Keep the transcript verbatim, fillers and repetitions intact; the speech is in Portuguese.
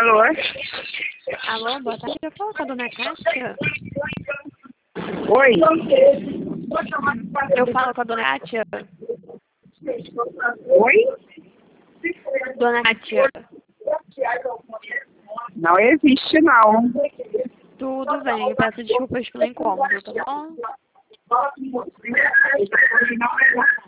Alô? Alô, boa tarde. Eu falo com a dona Kátia. Oi? Eu falo com a dona Kátia. Oi? Dona Kátia. Não existe, não. Tudo bem. Peço desculpas pelo incômodo, tá bom?